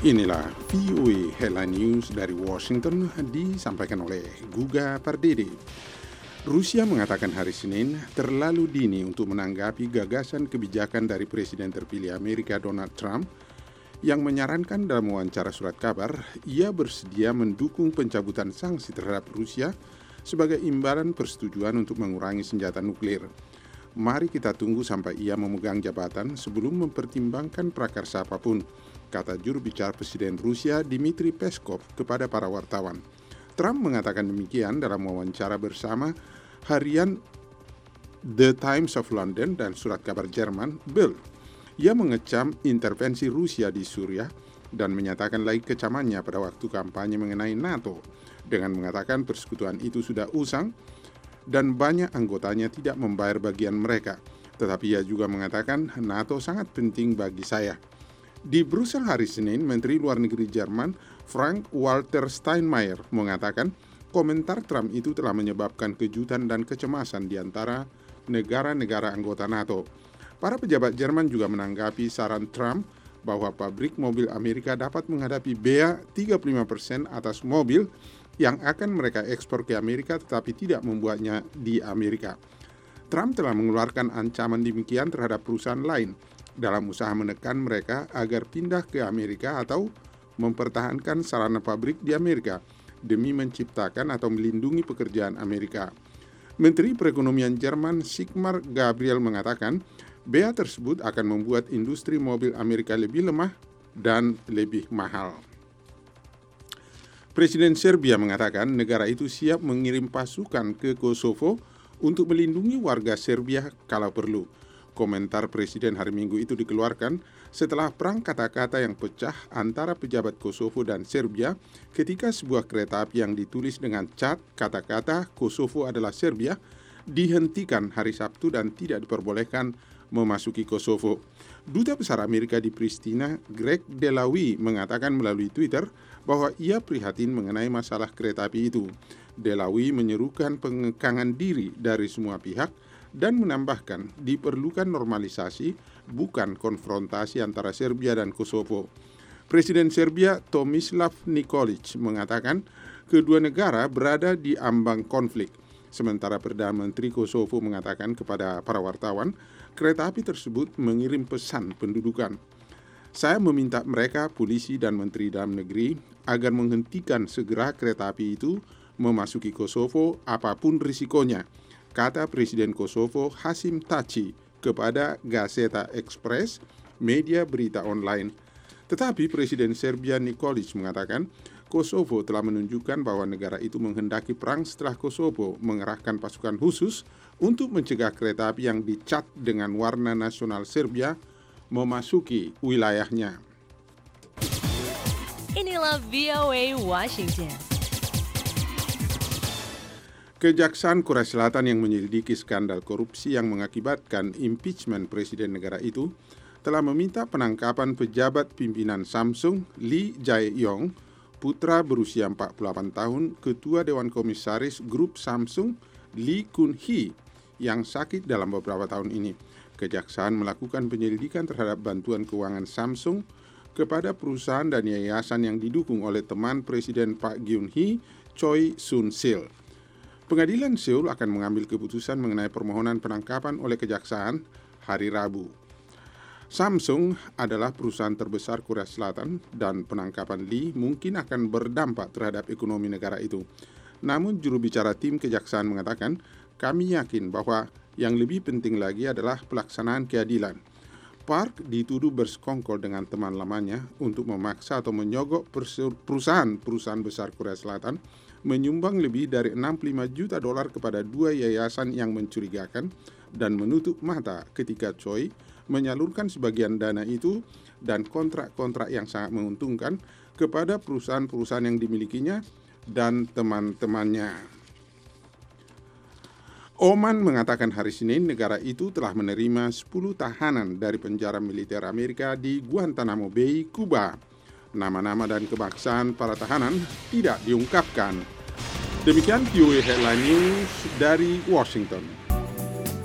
Inilah VOA Headline News dari Washington disampaikan oleh Guga Pardede. Rusia mengatakan hari Senin terlalu dini untuk menanggapi gagasan kebijakan dari Presiden terpilih Amerika Donald Trump yang menyarankan dalam wawancara surat kabar ia bersedia mendukung pencabutan sanksi terhadap Rusia sebagai imbalan persetujuan untuk mengurangi senjata nuklir. Mari kita tunggu sampai ia memegang jabatan sebelum mempertimbangkan prakarsa apapun, kata juru bicara Presiden Rusia Dmitry Peskov kepada para wartawan. Trump mengatakan demikian dalam wawancara bersama harian The Times of London dan surat kabar Jerman Bild. Ia mengecam intervensi Rusia di Suriah dan menyatakan lagi kecamannya pada waktu kampanye mengenai NATO dengan mengatakan persekutuan itu sudah usang dan banyak anggotanya tidak membayar bagian mereka. Tetapi ia juga mengatakan NATO sangat penting bagi saya. Di Brussel hari Senin, Menteri Luar Negeri Jerman Frank-Walter Steinmeier mengatakan komentar Trump itu telah menyebabkan kejutan dan kecemasan di antara negara-negara anggota NATO. Para pejabat Jerman juga menanggapi saran Trump bahwa pabrik mobil Amerika dapat menghadapi bea 35% atas mobil yang akan mereka ekspor ke Amerika tetapi tidak membuatnya di Amerika. Trump telah mengeluarkan ancaman demikian terhadap perusahaan lain dalam usaha menekan mereka agar pindah ke Amerika atau mempertahankan sarana pabrik di Amerika demi menciptakan atau melindungi pekerjaan Amerika. Menteri Perekonomian Jerman Sigmar Gabriel mengatakan bea tersebut akan membuat industri mobil Amerika lebih lemah dan lebih mahal. Presiden Serbia mengatakan negara itu siap mengirim pasukan ke Kosovo untuk melindungi warga Serbia kalau perlu. Komentar Presiden hari Minggu itu dikeluarkan setelah perang kata-kata yang pecah antara pejabat Kosovo dan Serbia ketika sebuah kereta api yang ditulis dengan cat kata-kata Kosovo adalah Serbia dihentikan hari Sabtu dan tidak diperbolehkan memasuki Kosovo. Duta Besar Amerika di Pristina, Greg Delawy, mengatakan melalui Twitter bahwa ia prihatin mengenai masalah kereta api itu. Delawy menyerukan pengekangan diri dari semua pihak dan menambahkan diperlukan normalisasi, bukan konfrontasi antara Serbia dan Kosovo. Presiden Serbia Tomislav Nikolic mengatakan kedua negara berada di ambang konflik. Sementara Perdana Menteri Kosovo mengatakan kepada para wartawan, kereta api tersebut mengirim pesan pendudukan. Saya meminta mereka, polisi dan Menteri Dalam Negeri, agar menghentikan segera kereta api itu memasuki Kosovo apapun risikonya, kata Presiden Kosovo Hasim Taci kepada Gazeta Express, media berita online. Tetapi Presiden Serbia Nikolic mengatakan Kosovo telah menunjukkan bahwa negara itu menghendaki perang setelah Kosovo mengerahkan pasukan khusus untuk mencegah kereta api yang dicat dengan warna nasional Serbia memasuki wilayahnya. Inilah VOA Washington. Kejaksaan Korea Selatan yang menyelidiki skandal korupsi yang mengakibatkan impeachment presiden negara itu telah meminta penangkapan pejabat pimpinan Samsung Lee Jae-yong, putra berusia 48 tahun, ketua Dewan Komisaris Grup Samsung Lee Kun-hee yang sakit dalam beberapa tahun ini. Kejaksaan melakukan penyelidikan terhadap bantuan keuangan Samsung kepada perusahaan dan yayasan yang didukung oleh teman Presiden Park Geun-hye, Choi Soon-sil. Pengadilan Seoul akan mengambil keputusan mengenai permohonan penangkapan oleh kejaksaan hari Rabu. Samsung adalah perusahaan terbesar Korea Selatan dan penangkapan Lee mungkin akan berdampak terhadap ekonomi negara itu. Namun juru bicara tim kejaksaan mengatakan, kami yakin bahwa yang lebih penting lagi adalah pelaksanaan keadilan. Park dituduh bersekongkol dengan teman lamanya untuk memaksa atau menyogok perusahaan besar Korea Selatan menyumbang lebih dari $65 juta kepada dua yayasan yang mencurigakan dan menutup mata ketika Choi menyalurkan sebagian dana itu dan kontrak-kontrak yang sangat menguntungkan kepada perusahaan-perusahaan yang dimilikinya dan teman-temannya. Oman mengatakan hari Senin negara itu telah menerima 10 tahanan dari penjara militer Amerika di Guantanamo Bay, Kuba. Nama-nama dan kebangsaan para tahanan tidak diungkapkan. Demikian VOA Headline News dari Washington.